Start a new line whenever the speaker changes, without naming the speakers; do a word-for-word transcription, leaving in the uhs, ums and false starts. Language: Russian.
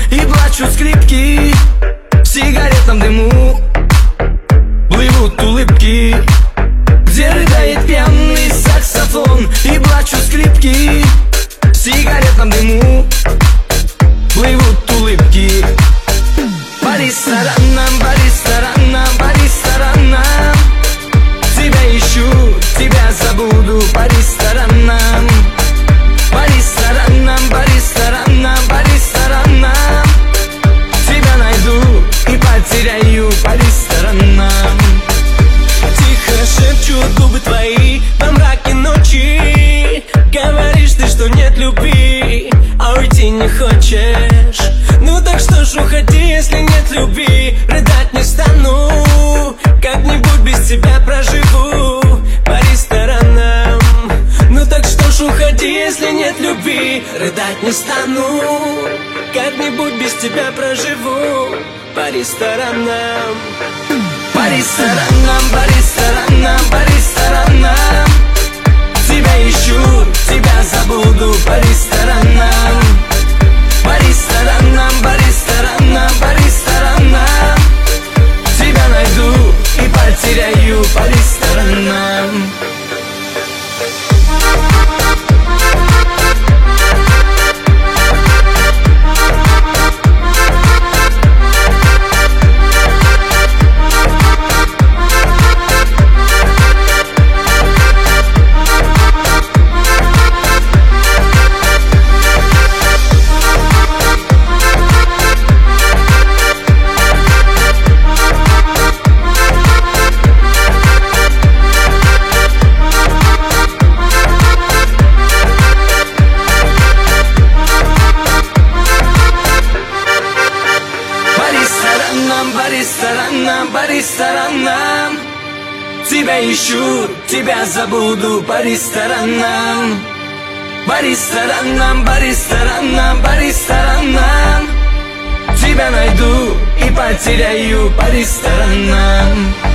и плачут скрипки. В сигаретном дыму плывут улыбки, где рыдает пьяный саксофон, и плачут скрипки. В сигаретном дыму плывут улыбки. По ресторанам, по ресторанам, по ресторанам тебя ищу, тебя забуду. По ресторанам, по ресторанам, по ресторанам, по ресторанам тебя найду и потеряю. По ресторанам.
Тихо шепчут губы твои во мраке ночи. Говоришь ты, что нет любви, а уйти не хочешь. Ну так что ж, уходи, если нет любви. Рыдать не стану, как-нибудь без тебя проживу. По ресторанам. Ну так что ж, уходи, если нет любви. Рыдать не стану, как-нибудь без тебя проживу. По ресторанам.
По ресторанам, по ресторанам, по ресторанам тебя ищу, тебя забуду. По ресторанам, по ресторанам, по ресторанам, по ресторанам тебя найду и потеряю. По ресторанам. По ресторанам, по ресторанам тебя ищу, тебя забуду. По ресторанам, по ресторанам, по ресторанам, по ресторанам тебя найду и потеряю. По ресторанам.